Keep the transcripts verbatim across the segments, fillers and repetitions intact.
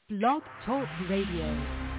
Blog Talk Radio.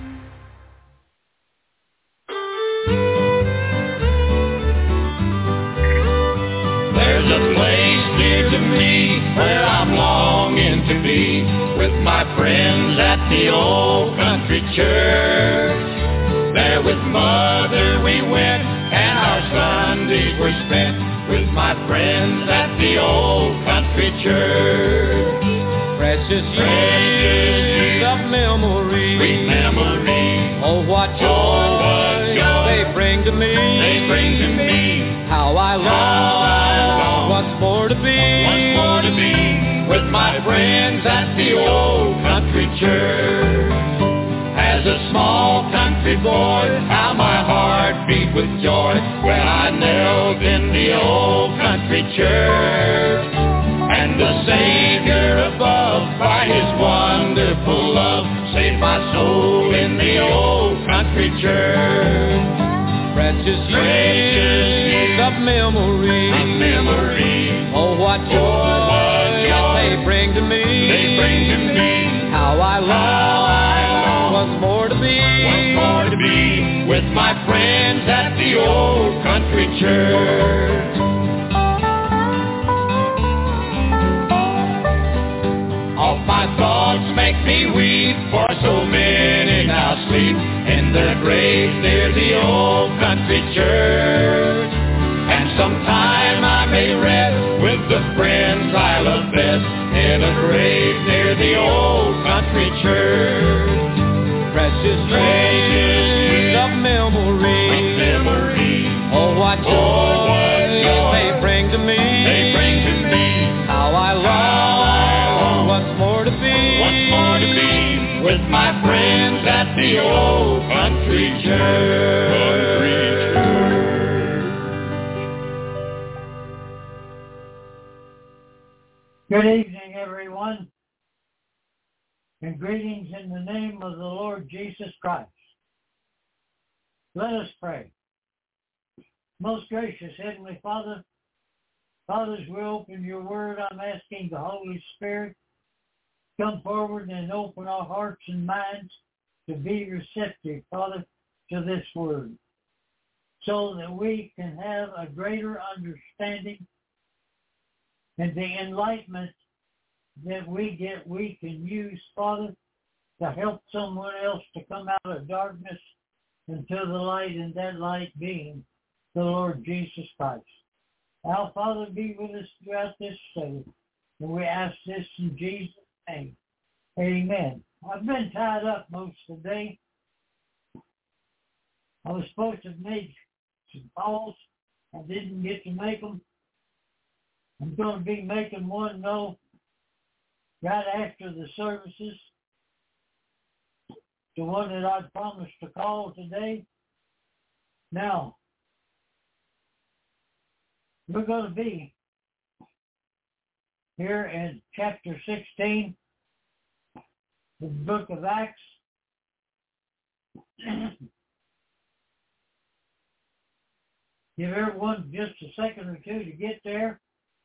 There's a place near to me where I'm longing to be with my friends at the old country church. There with Mother we went and our Sundays were spent with my friends at the old country church. Precious years of memory, sweet memory. Oh, what joy, oh, what joy they bring to me. They bring to me. How I long, How I long what's more to be, what's more to be with my friends at the old country church. As a small country boy, how my heart beat with joy when I knelt in the old country church. And the Savior above, by His wonderful love, saved my soul in the old country church. Precious years of memory, of memory. Oh, what joy, oh, what joy they bring to me. They bring to me. How I long, How I long what's more to be, what's more to be with my friends at the old country church. All my thoughts make me weep, for so many now sleep in their graves near the old country church. And sometime I may rest with the friends I love best in a grave near the old country church. Precious years of memory, of memory. Oh, what joy, oh, what joy they bring to me. They bring to me. How I long, How I long what's more to be, what's more to be with my friends at the old country church. Good evening, everyone, and greetings in the name of the Lord Jesus Christ. Let us pray. Most gracious Heavenly Father, Father, as we open your word, I'm asking the Holy Spirit to come forward and open our hearts and minds to be receptive, Father, to this word, so that we can have a greater understanding and the enlightenment that we get, we can use, Father, to help someone else to come out of darkness into the light, and that light being the Lord Jesus Christ. Now, Father, be with us throughout this study, and we ask this in Jesus' name. Amen. I've been tied up most of the day. I was supposed to make some calls. I didn't get to make them. I'm going to be making one, though, right after the services. The one that I promised to call today. Now, we're going to be here in chapter sixteen, the book of Acts. Give everyone just a second or two to get there.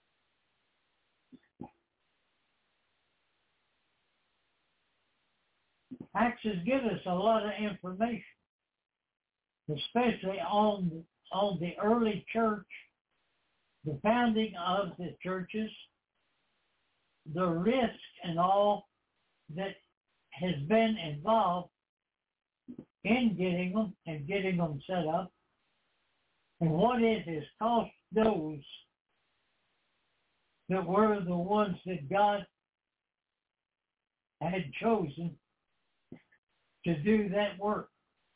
Acts has given us a lot of information, especially on, on the early church, the founding of the churches, the risk and all that has been involved in getting them and getting them set up, and what it has cost those that were the ones that God had chosen to do that work.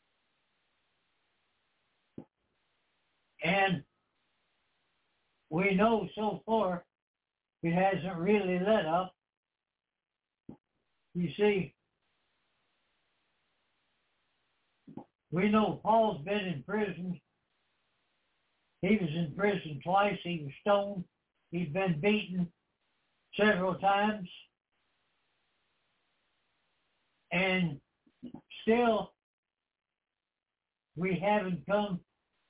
And we know so far it hasn't really let up. You see, we know Paul's been in prison. He was in prison twice. He was stoned. He's been beaten several times. And still, we haven't come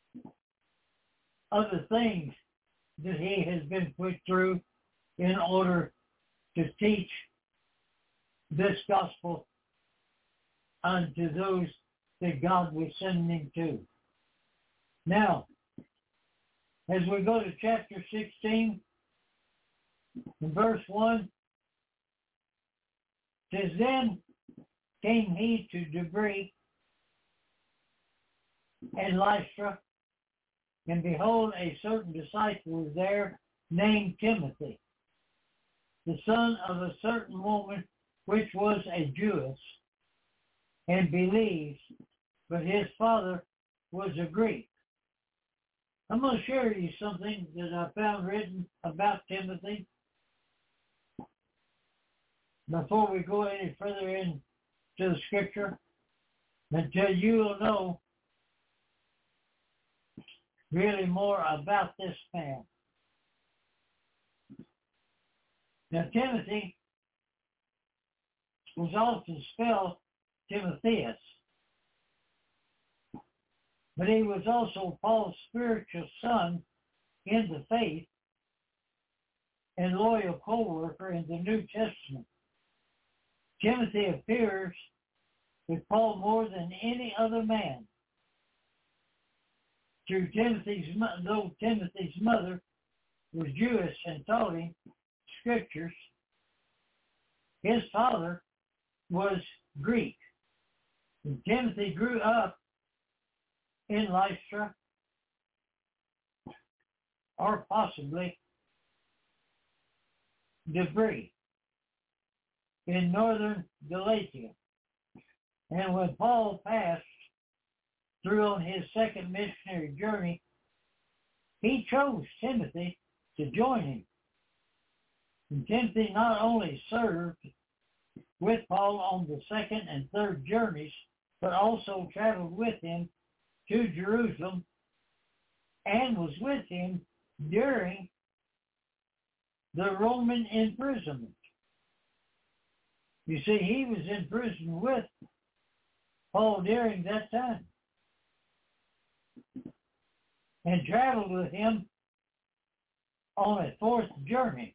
other things that he has been put through in order to teach this gospel unto those that God was sending to. Now, as we go to chapter sixteen, in verse one, it says, Then came he to Derbe and Lystra, and behold, a certain disciple was there named Timothy, the son of a certain woman which was a Jewess, and believed, but his father was a Greek. I'm going to share with you something that I found written about Timothy before we go any further into the scripture, until you will know really more about this man. Now, Timothy was often spelled Timotheus, but he was also Paul's spiritual son in the faith and loyal co-worker in the New Testament. Timothy appears with Paul more than any other man. Through Timothy's, though Timothy's mother was Jewish and taught him scriptures, his father was Greek. And Timothy grew up in Lystra, or possibly Derbe, in northern Galatia. And when Paul passed through on his second missionary journey, he chose Timothy to join him. And Timothy not only served with Paul on the second and third journeys, but also traveled with him to Jerusalem and was with him during the Roman imprisonment. You see, he was in prison with Paul during that time and traveled with him on a fourth journey.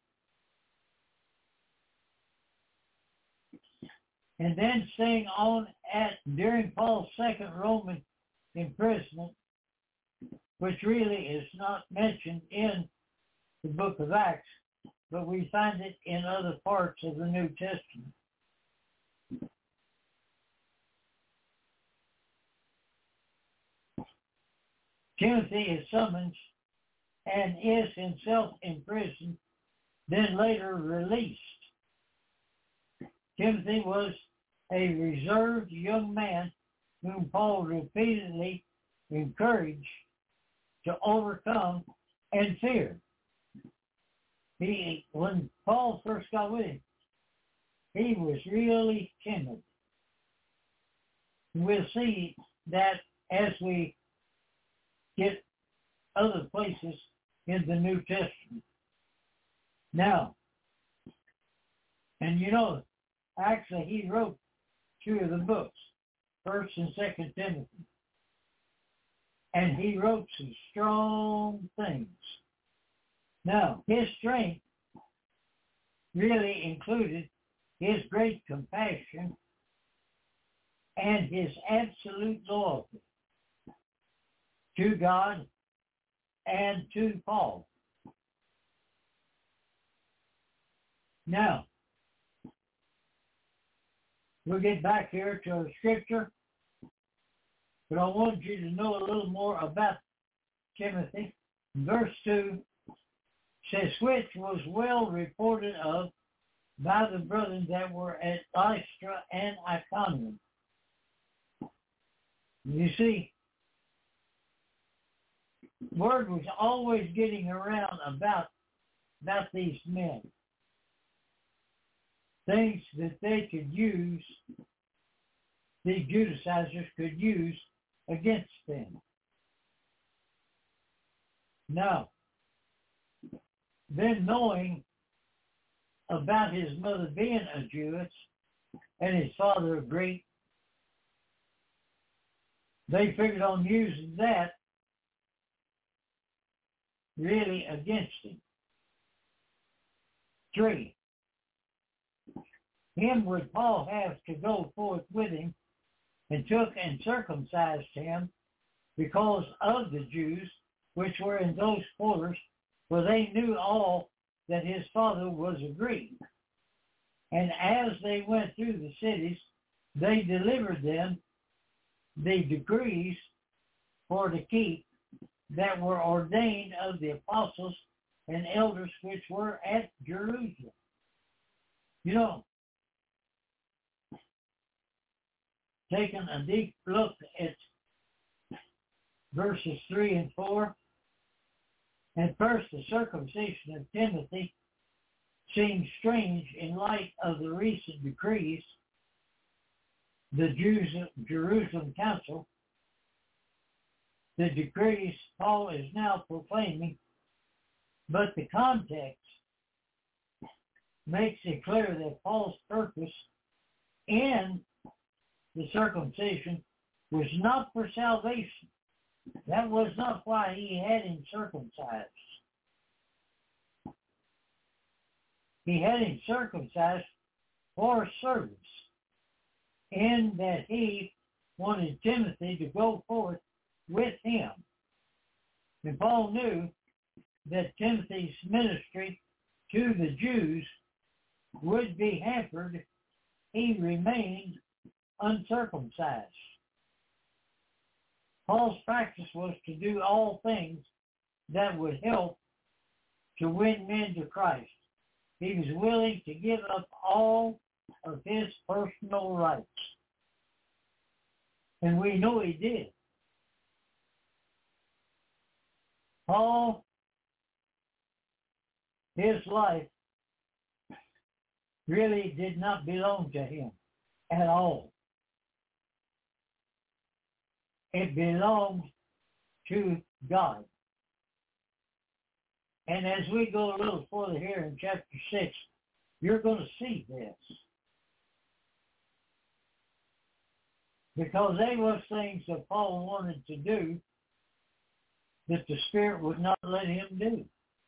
And then staying on at during Paul's second Roman imprisonment, which really is not mentioned in the book of Acts, but we find it in other parts of the New Testament. Timothy is summoned and is himself imprisoned, then later released. Timothy was a reserved young man whom Paul repeatedly encouraged to overcome and fear. He, when Paul first got with him, he was really timid. We'll see that as we get other places in the New Testament. Now, and you know, actually he wrote two of the books, First and Second Timothy. And he wrote some strong things. Now, his strength really included his great compassion and his absolute loyalty to God and to Paul. Now, we'll get back here to our scripture, but I want you to know a little more about Timothy. Verse two says, which was well reported of by the brethren that were at Lystra and Iconium. You see, word was always getting around about, about these men. Things that they could use, the Judaizers could use against them. Now, then knowing about his mother being a Jewess and his father a Greek, they figured on using that really against him. Three, him would Paul have to go forth with him and took and circumcised him because of the Jews which were in those quarters, for they knew all that his father was a Greek. And as they went through the cities, they delivered them the decrees for to keep that were ordained of the apostles and elders which were at Jerusalem. You know, taking a deep look at verses three and four, and first the circumcision of Timothy seems strange in light of the recent decrees the Jews, Jerusalem Council, the decrees Paul is now proclaiming, but the context makes it clear that Paul's purpose in the circumcision was not for salvation. That was not why he had him circumcised. He had him circumcised for service, in that he wanted Timothy to go forth with him. And Paul knew that Timothy's ministry to the Jews would be hampered. He remained uncircumcised. Paul's practice was to do all things that would help to win men to Christ. He was willing to give up all of his personal rights. And we know he did. Paul, his life really did not belong to him at all. It belonged to God. And as we go a little further here in chapter six, you're going to see this. Because they were things that Paul wanted to do that the Spirit would not let him do.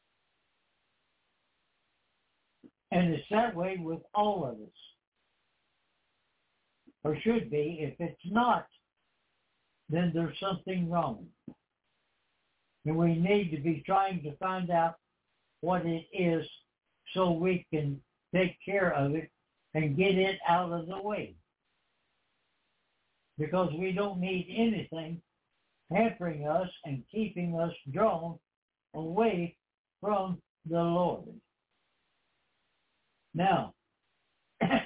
And it's that way with all of us. Or should be. If it's not, then there's something wrong. And we need to be trying to find out what it is so we can take care of it and get it out of the way. Because we don't need anything hampering us and keeping us drawn away from the Lord. Now, it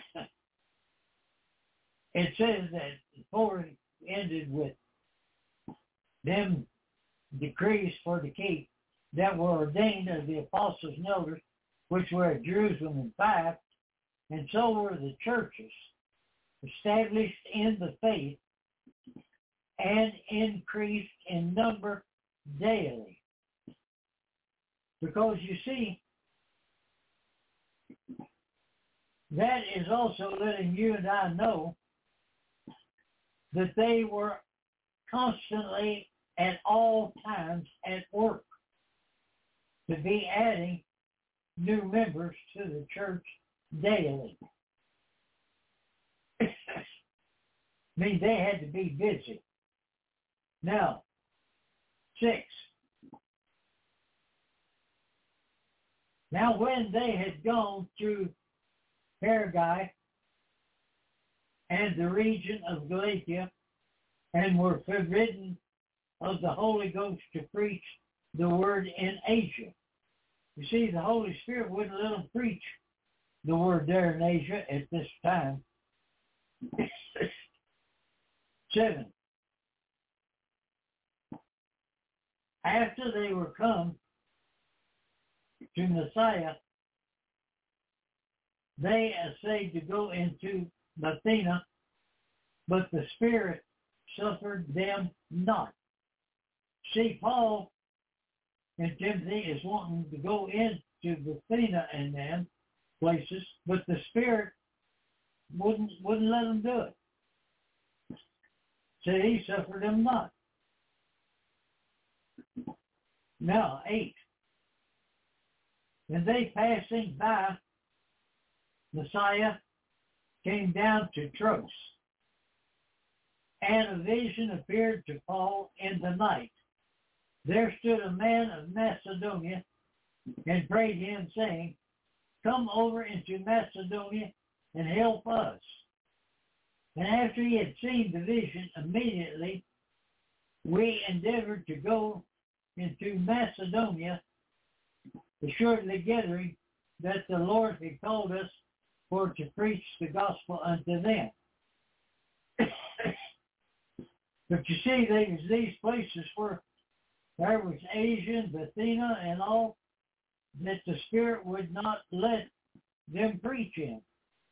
says that four ended with them decrees for the keep that were ordained of the apostles and elders, which were at Jerusalem in five, and so were the churches, established in the faith and increased in number daily. Because you see, that is also letting you and I know that they were constantly at all times at work to be adding new members to the church daily. I mean, they had to be busy. Now, six. Now, when they had gone through Perga and the region of Galatia and were forbidden of the Holy Ghost to preach the word in Asia. You see, the Holy Spirit wouldn't let them preach the word there in Asia at this time. Seven. After they were come to Messiah, they essayed to go into Bithynia, but the Spirit suffered them not. See, Paul and Timothy is wanting to go into Bithynia and them places, but the Spirit wouldn't wouldn't let them do it. So he suffered them not. Now, eight. And they passing by Messiah came down to Troas. And a vision appeared to Paul in the night. There stood a man of Macedonia and prayed him, saying, Come over into Macedonia and help us. And after he had seen the vision, immediately we endeavored to go into Macedonia, assuredly gathering that the Lord had called us for to preach the gospel unto them. But you see, there's these places where there was Asia, Bithynia, and all that the Spirit would not let them preach in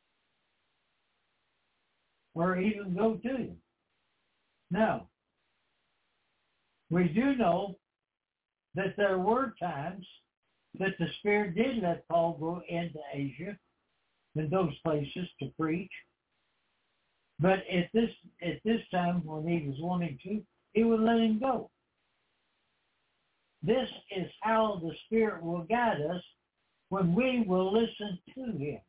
or even go to. Now, we do know that there were times that the Spirit did let Paul go into Asia and those places to preach. But at this at this time when he was wanting to, he would let him go. This is how the Spirit will guide us when we will listen to him.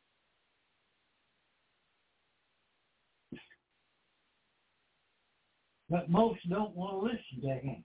But most don't want to listen to him.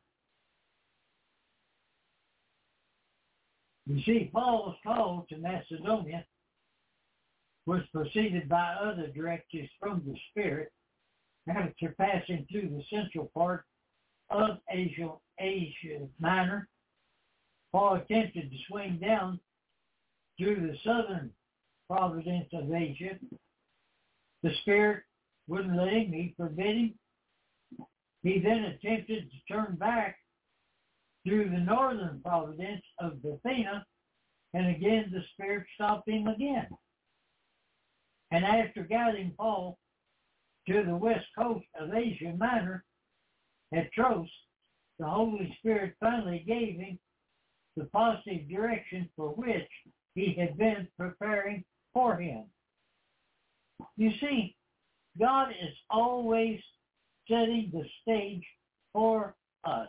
You see, Paul's call to Macedonia was preceded by other directives from the Spirit after passing through the central part of Asia, Asia Minor. Paul attempted to swing down through the southern province of Asia. The Spirit wouldn't let him. He forbid him. He then attempted to turn back through the northern province of Bithynia, and again the Spirit stopped him again. And after guiding Paul to the west coast of Asia Minor at Troas, the Holy Spirit finally gave him the positive direction for which he had been preparing for him. You see, God is always setting the stage for us.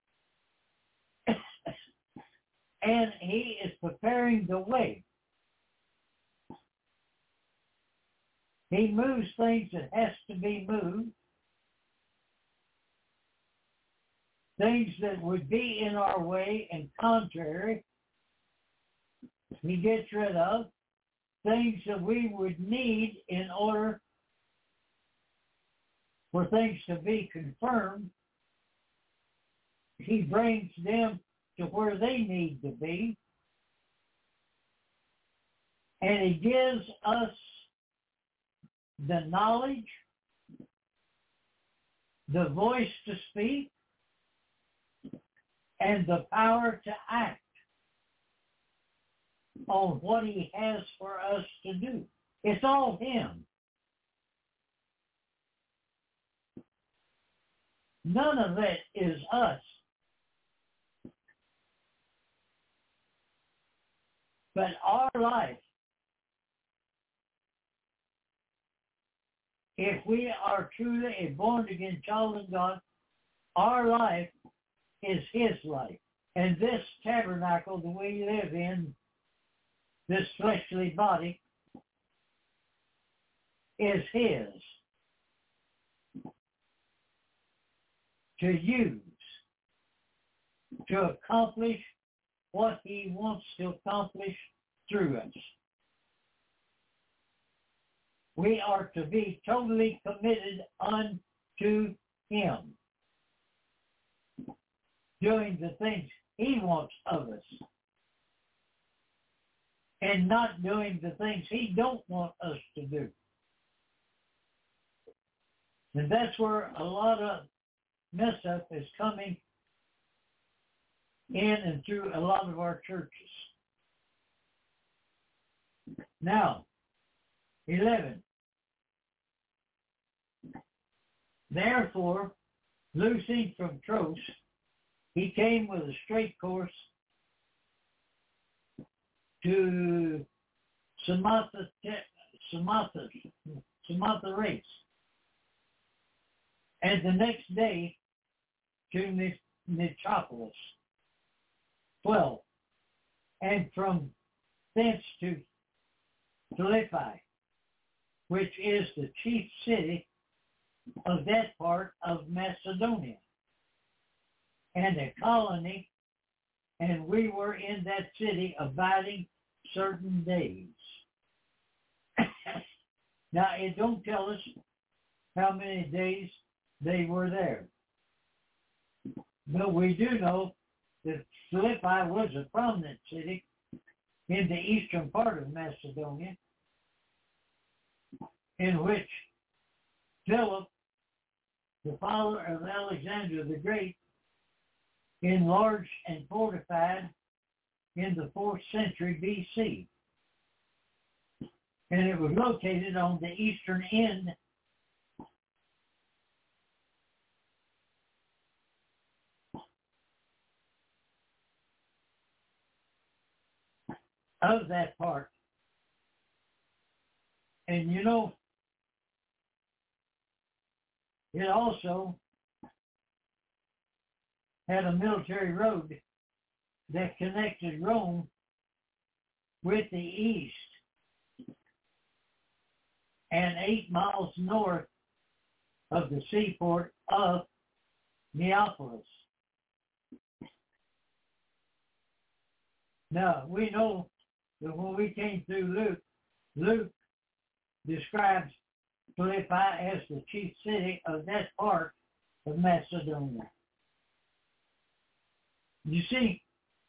And he is preparing the way. He moves things that has to be moved. Things that would be in our way and contrary, he gets rid of. Things that we would need in order for things to be confirmed, he brings them to where they need to be. And he gives us the knowledge, the voice to speak, and the power to act on what he has for us to do. It's all him. None of it is us. But our life, if we are truly a born-again child of God, our life is his life. And this tabernacle that we live in, this fleshly body, is his to use to accomplish what he wants to accomplish through us. We are to be totally committed unto him, doing the things he wants of us, and not doing the things he don't want us to do. And that's where a lot of mess up is coming in and through a lot of our churches. Now, eleven. Therefore, loosing from Troas, he came with a straight course to Samothrace, Samothrace, and the next day to Nicopolis. twelve. And from thence to Philippi, which is the chief city of that part of Macedonia, and a colony, and we were in that city abiding certain days. Now, it don't tell us how many days they were there. But we do know that Philippi was a prominent city in the eastern part of Macedonia, in which Philip, the father of Alexander the Great, enlarged and fortified in the fourth century B C. And it was located on the eastern end of that part. And you know, it also had a military road that connected Rome with the east, and eight miles north of the seaport of Neapolis. Now, we know that when we came through Luke, Luke describes Philippi as the chief city of that part of Macedonia. You see,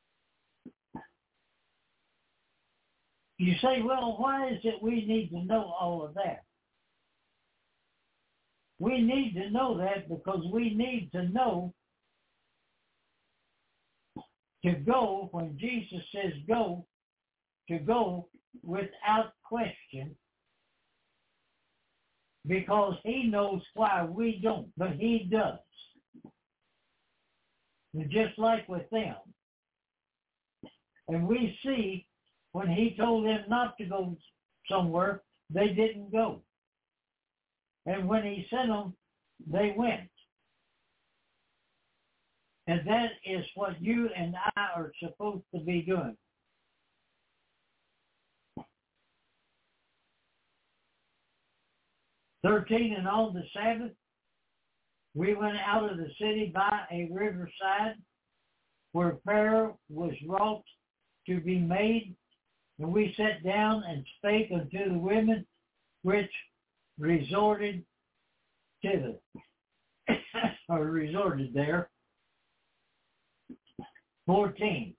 you say, well, why is it we need to know all of that? We need to know that because we need to know to go, when Jesus says go, to go without question, because he knows why we don't, but he does. And just like with them. And we see when he told them not to go somewhere, they didn't go. And when he sent them, they went. And that is what you and I are supposed to be doing. Thirteen, and on the Sabbath, we went out of the city by a riverside where prayer was wrought to be made, and we sat down and spake unto the women which resorted thither, or resorted there. fourteen.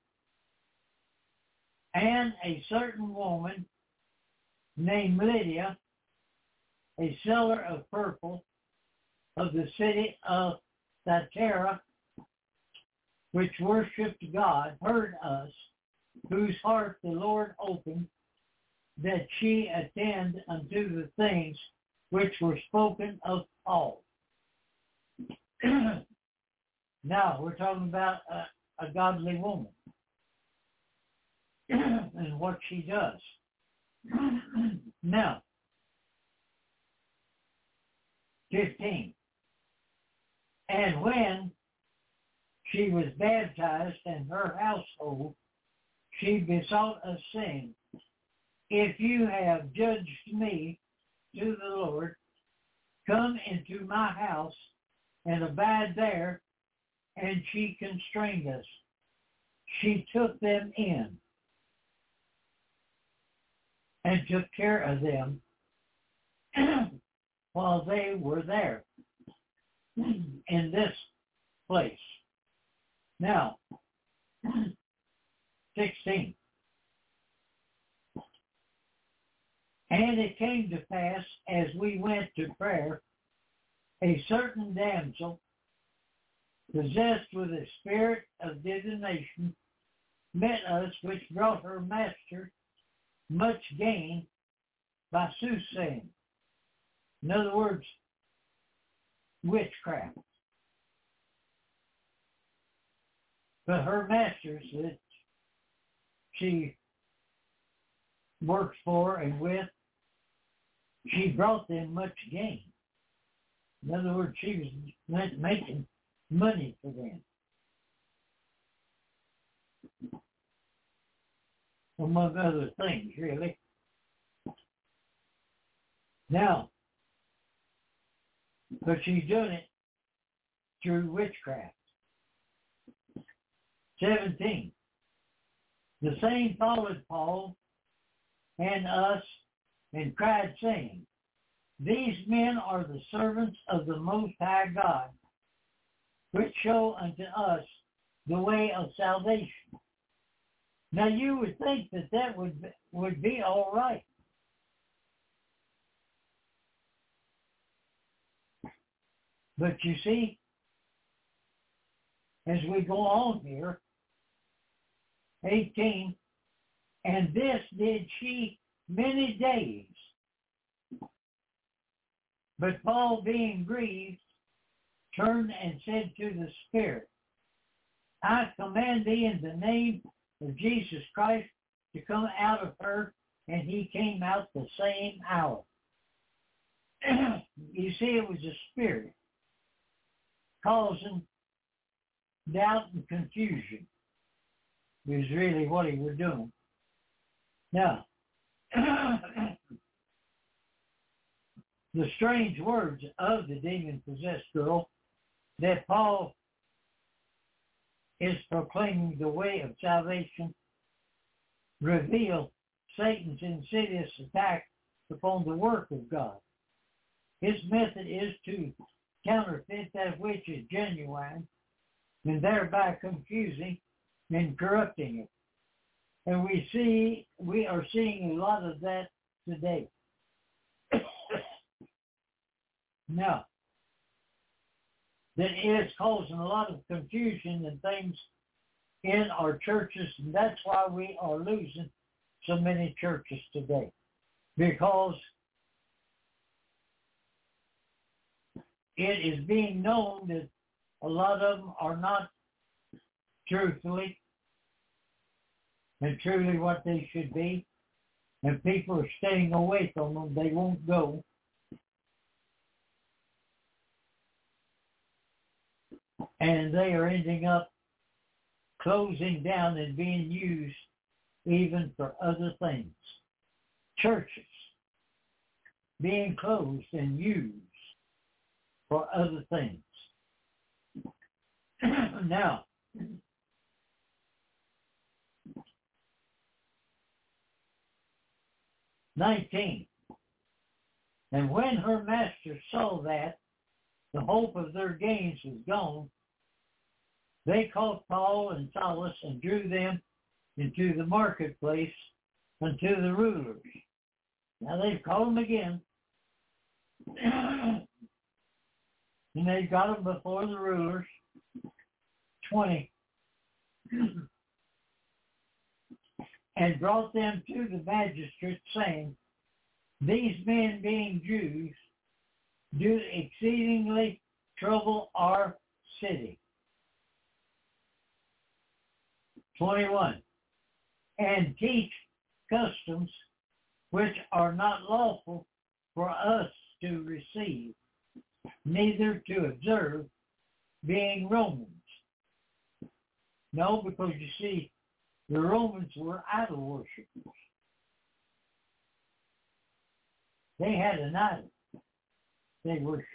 And a certain woman named Lydia, a seller of purple of the city of Thyatira, which worshipped God, heard us, whose heart the Lord opened, that she attend unto the things which were spoken of Paul. Now, we're talking about a, a godly woman and what she does. Now, fifteen. And when she was baptized in her household, she besought us, saying, if you have judged me to the Lord, come into my house and abide there. And she constrained us. She took them in and took care of them while they were there in this place. Now, sixteen. And it came to pass, as we went to prayer, a certain damsel, possessed with a spirit of divination, met us, which brought her master much gain by soothsaying. In other words, witchcraft. But her masters that she works for and with, she brought them much gain. In other words, she was making money for them. Among other things, really. Now, but she's doing it through witchcraft. seventeen. The same followed Paul and us and cried, saying, These men are the servants of the Most High God, which show unto us the way of salvation. Now you would think that that would be, would be all right. But you see, as we go on here, eighteen, and this did she many days. But Paul, being grieved, turned and said to the Spirit, I command thee in the name of Jesus Christ to come out of her, and he came out the same hour. You see, it was a spirit causing doubt and confusion. It was really what he was doing. Now, the strange words of the demon-possessed girl that Paul is proclaiming the way of salvation reveal Satan's insidious attack upon the work of God. His method is to counterfeit that which is genuine and thereby confusing and corrupting it. And we see, we are seeing a lot of that today. Now, that is causing a lot of confusion and things in our churches, and that's why we are losing so many churches today. Because it is being known that a lot of them are not truthfully and truly what they should be, and people are staying away from them. They won't go. And they are ending up closing down and being used even for other things. Churches being closed and used for other things. Now, nineteen. And when her master saw that the hope of their gains was gone, they caught Paul and Silas and drew them into the marketplace unto the rulers. Now they've called them again. And they got them before the rulers. twenty. And brought them to the magistrates, saying, These men, being Jews, do exceedingly trouble our city. twenty-one. And teach customs which are not lawful for us to receive, neither to observe, being Romans. No, because you see, the Romans were idol worshippers. They had an idol they worshiped.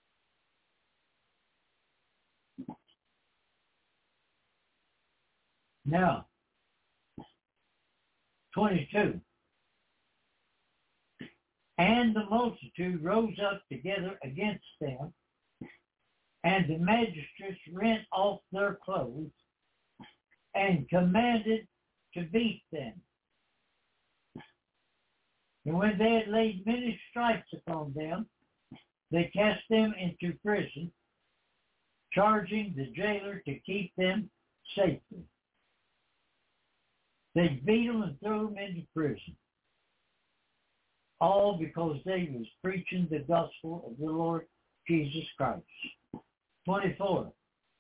Now, twenty-two. And the multitude rose up together against them, and the magistrates rent off their clothes, and commanded to beat them. And when they had laid many stripes upon them, they cast them into prison, charging the jailer to keep them safely. They beat them and threw them into prison, all because they was preaching the gospel of the Lord Jesus Christ. twenty-four.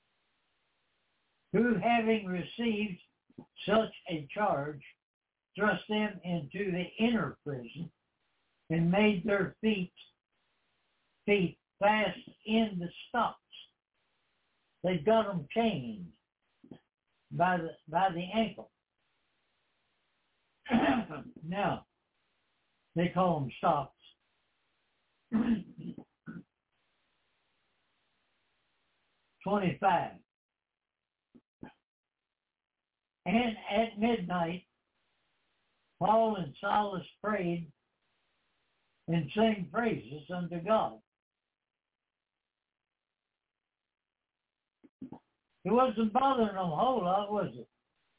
Who, having received such a charge, thrust them into the inner prison and made their feet feet fast in the stocks. They got them chained by the by the ankle. Now, they call them stocks. twenty-five. And at midnight, Paul and Silas prayed and sang praises unto God. It wasn't bothering them a whole lot, was it?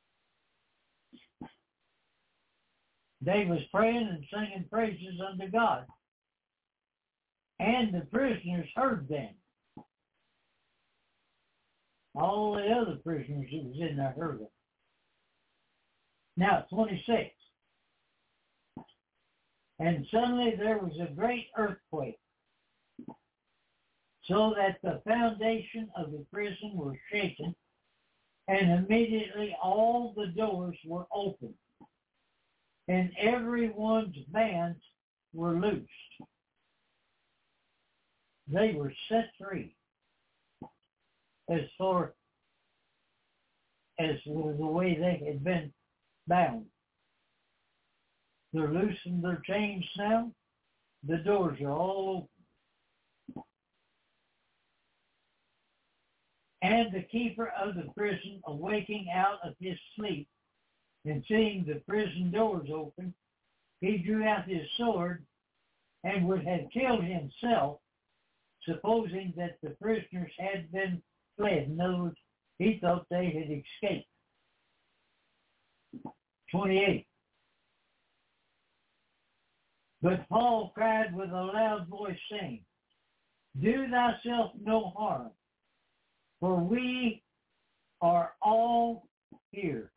They was praying and singing praises unto God. And the prisoners heard them. All the other prisoners who was in there heard them. Now, twenty-six. And suddenly there was a great earthquake, so that the foundation of the prison was shaken, and immediately all the doors were opened, and everyone's bands were loosed. They were set free as far as the way they had been bound. They're loosened their chains now. The doors are all open. And the keeper of the prison, awaking out of his sleep and seeing the prison doors open, he drew out his sword and would have killed himself, supposing that the prisoners had been fled. In other words, he thought they had escaped. twenty-eight. But Paul cried with a loud voice, saying, Do thyself no harm, for we are all here.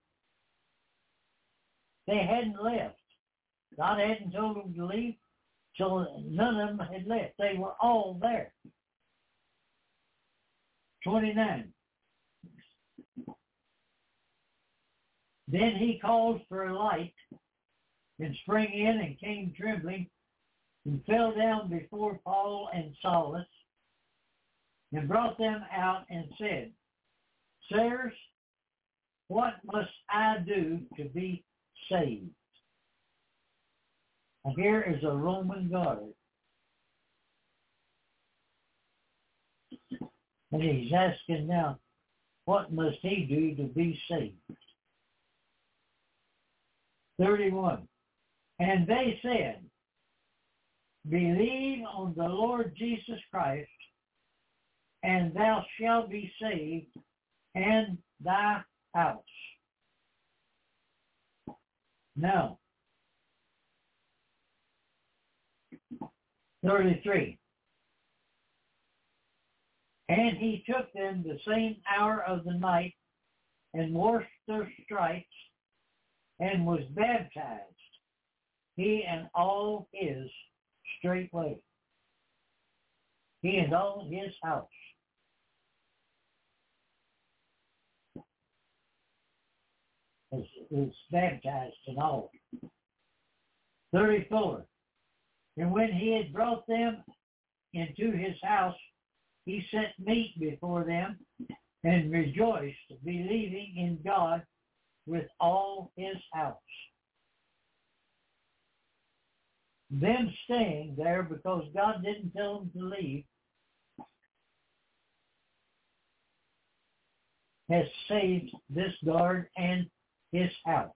They hadn't left. God hadn't told them to leave, so none of them had left. They were all there. twenty-nine. Then he called for a light, and sprang in and came trembling, and fell down before Paul and Silas, and brought them out and said, Sirs, what must I do to be saved? Now here is a Roman guard, and he's asking now, what must he do to be saved? thirty-one. And they said, Believe on the Lord Jesus Christ, and thou shalt be saved, and thy house. Now, thirty-three. And he took them the same hour of the night, and washed their stripes, and was baptized, he and all his straightway, he and all his house. Was, was baptized and all. thirty-four. And when he had brought them into his house, he set meat before them, and rejoiced, believing in God with all his house. Them staying there because God didn't tell them to leave has saved this guard and his house.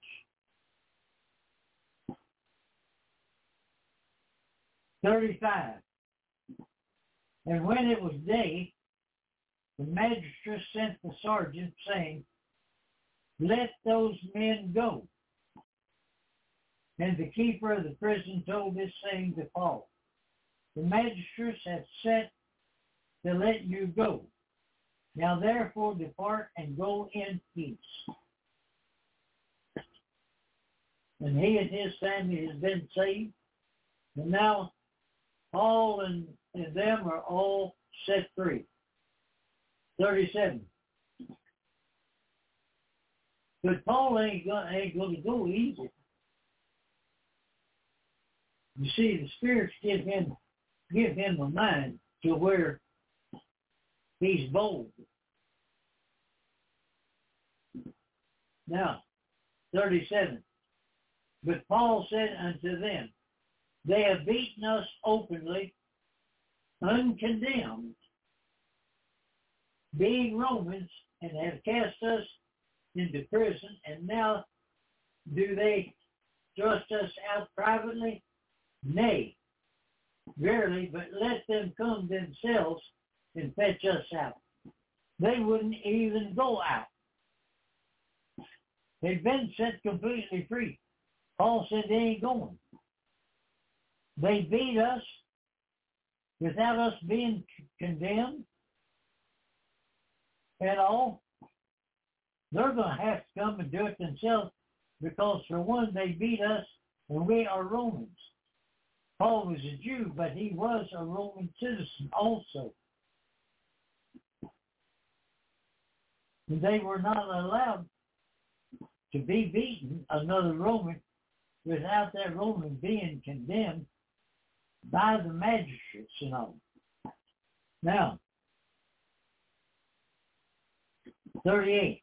thirty-five. And when it was day, the magistrate sent the sergeant, saying, Let those men go. And the keeper of the prison told this saying to Paul, The magistrates have set to let you go. Now therefore depart and go in peace. And he and his family has been saved. And now Paul and, and them are all set free. thirty-seven. But Paul ain't going ain't going to go easy. You see, the spirits give him give him a mind to where he's bold. Now, thirty-seven. But Paul said unto them, They have beaten us openly, uncondemned, being Romans, and have cast us into prison, and now do they thrust us out privately? Nay, verily, but let them come themselves and fetch us out. They wouldn't even go out. They've been set completely free. Paul said they ain't going. They beat us without us being condemned at all. They're going to have to come and do it themselves because, for one, they beat us and we are Romans. Paul was a Jew, but he was a Roman citizen also. And they were not allowed to be beaten, another Roman, without that Roman being condemned by the magistrates and all. Now, thirty-eight.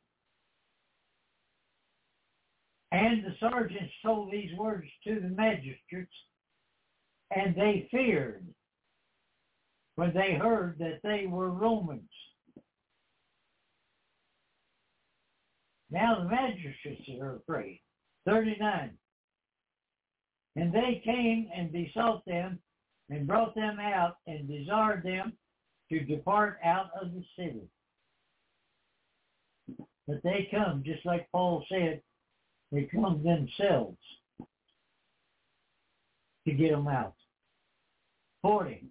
And the sergeants told these words to the magistrates, and they feared when they heard that they were Romans. Now the magistrates are afraid. thirty-nine. And they came and besought them and brought them out and desired them to depart out of the city. But they come, just like Paul said, they come themselves to get them out. forty.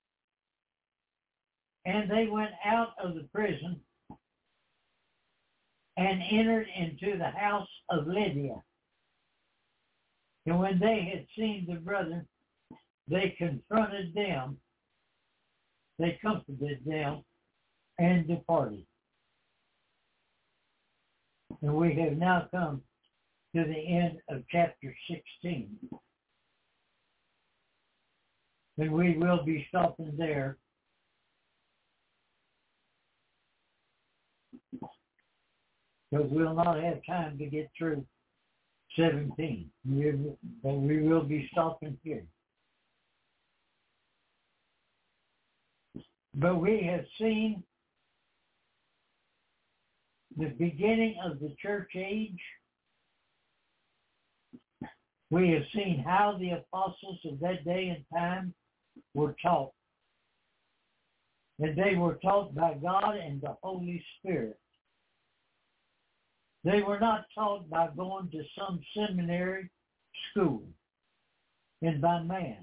And they went out of the prison and entered into the house of Lydia. And when they had seen the brethren, they confronted them, they comforted them, and departed. And we have now come to the end of chapter sixteen. And we will be stopping there. Because we'll not have time to get through seventeen. We, but we will be stopping here. But we have seen the beginning of the church age. We have seen how the apostles of that day and time were taught. And they were taught by God and the Holy Spirit. They were not taught by going to some seminary school and by man.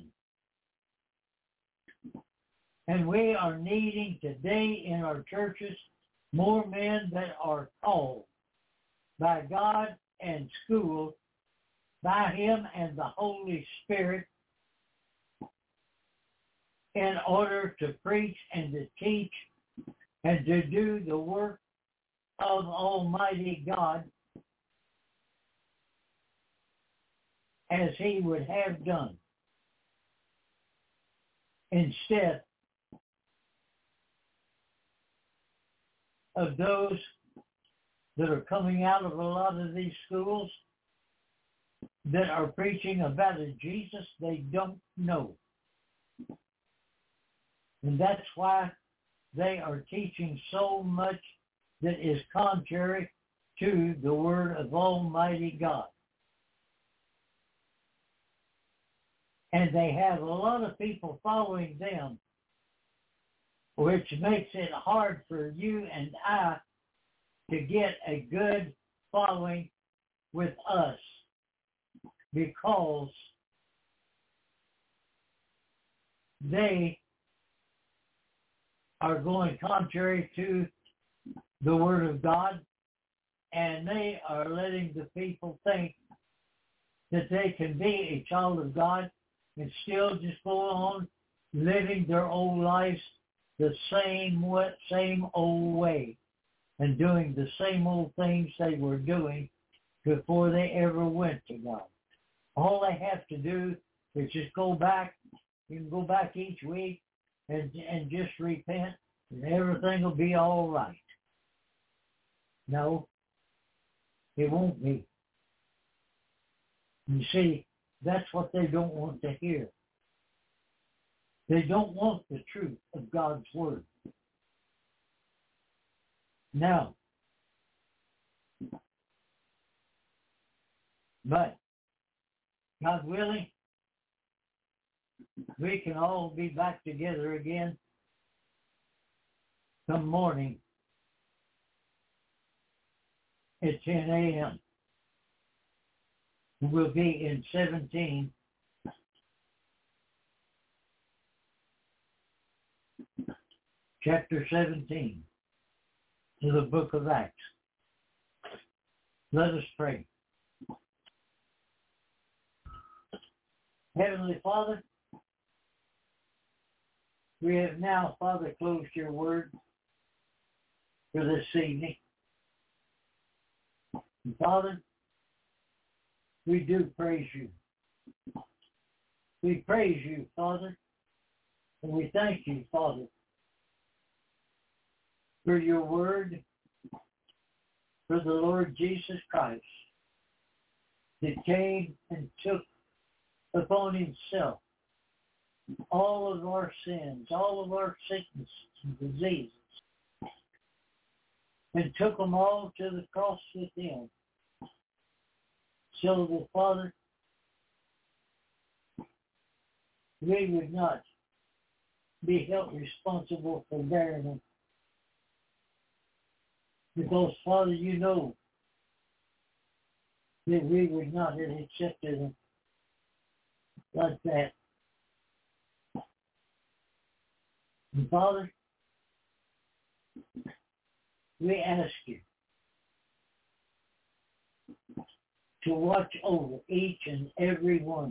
And we are needing today in our churches more men that are called by God and schooled by Him and the Holy Spirit in order to preach and to teach and to do the work of Almighty God as He would have done, instead of those that are coming out of a lot of these schools that are preaching about a Jesus they don't know. And that's why they are teaching so much that is contrary to the word of Almighty God. And they have a lot of people following them, which makes it hard for you and I to get a good following with us, because they are going contrary to the Word of God, and they are letting the people think that they can be a child of God and still just go on living their old lives the same way, same old way, and doing the same old things they were doing before they ever went to God. All they have to do is just go back. You can go back each week and and just repent, and everything will be all right. No, it won't be. You see, that's what they don't want to hear. They don't want the truth of God's Word. Now, but God willing, we can all be back together again come morning at ten a.m. We'll be in seventeen, chapter seventeen to the book of Acts. Let us pray. Heavenly Father, we have now, Father, closed your word for this evening. And Father, we do praise you. We praise you, Father, and we thank you, Father, for your word, for the Lord Jesus Christ that came and took upon himself all of our sins, all of our sicknesses and diseases, and took them all to the cross with him. So that, Father, we would not be held responsible for bearing them. Because, Father, you know that we would not have accepted them like that. And Father, we ask you to watch over each and every one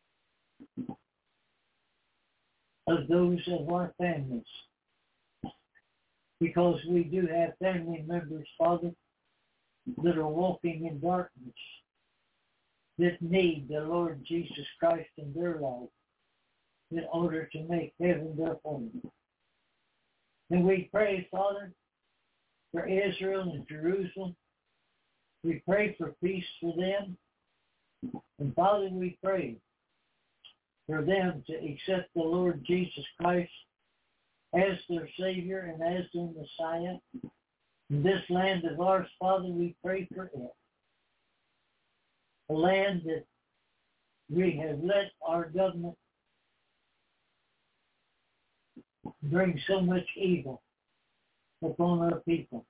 of those of our families, because we do have family members, Father, that are walking in darkness, that need the Lord Jesus Christ in their life in order to make heaven their home. And we pray, Father, for Israel and Jerusalem. We pray for peace for them. And Father, we pray for them to accept the Lord Jesus Christ as their Savior and as their Messiah. In this land of ours, Father, we pray for it. A land that we have let our government bring so much evil upon our people.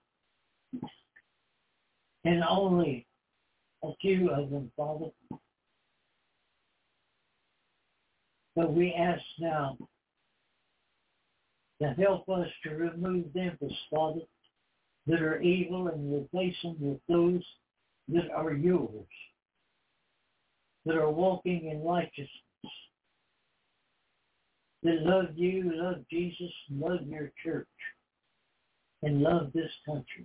And only a few of them, Father. But we ask now to help us to remove them, Father, that are evil and replace them with those that are yours, that are walking in righteousness, that love you, love Jesus, love your church, and love this country.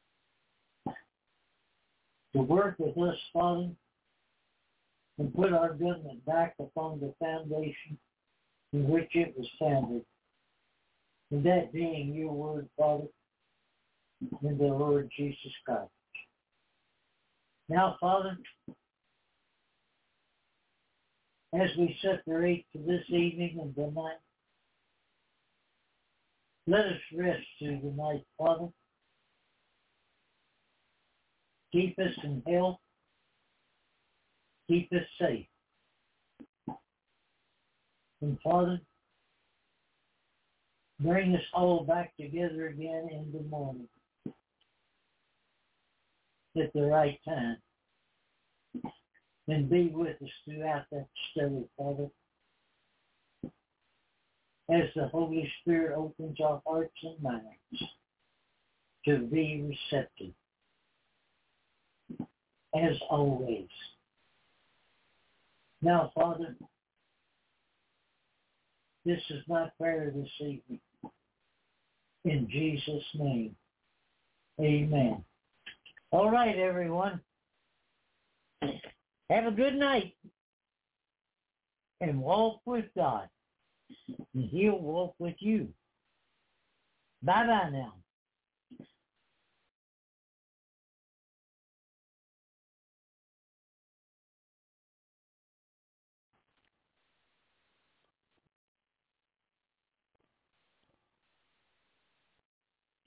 To work with us, Father, and put our government back upon the foundation in which it was founded. And that being your word, Father, in the Lord Jesus Christ. Now, Father, as we separate for this evening and tonight, let us rest through the night, Father. Keep us in health. Keep us safe. And Father, bring us all back together again in the morning at the right time. And be with us throughout that study, Father, as the Holy Spirit opens our hearts and minds to be receptive, as always. Now, Father, this is my prayer this evening. In Jesus' name, amen. All right, everyone. Have a good night. And walk with God. And He'll walk with you. Bye-bye now.